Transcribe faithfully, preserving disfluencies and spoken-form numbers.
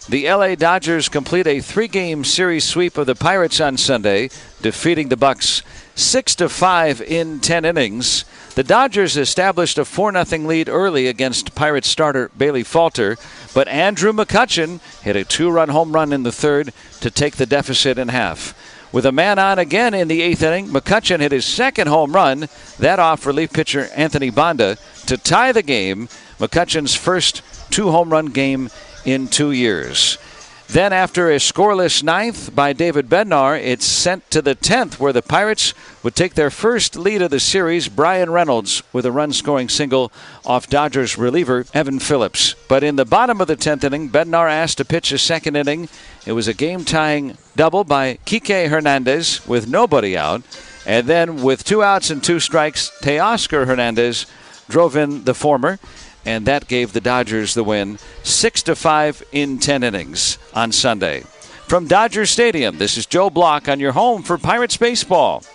The L A Dodgers complete a three-game series sweep of the Pirates on Sunday, defeating the Bucks six to five in ten innings. The Dodgers established a four nothing lead early against Pirates starter Bailey Falter, but Andrew McCutchen hit a two-run home run in the third to take the deficit in half. With a man on again in the eighth inning, McCutchen hit his second home run, that off relief pitcher Anthony Banda, to tie the game, McCutchen's first two-home run game in two years. Then after a scoreless ninth by David Bednar, it's sent to the tenth, where the Pirates would take their first lead of the series. Brian Reynolds with a run-scoring single off Dodgers reliever Evan Phillips. But in the bottom of the tenth inning, Bednar asked to pitch a second inning. It was a game-tying double by Kike Hernandez with nobody out. And then with two outs and two strikes, Teoscar Hernandez drove in the former. And that gave the Dodgers the win, six to five in ten innings on Sunday. From Dodger Stadium, this is Joe Block on your home for Pirates baseball.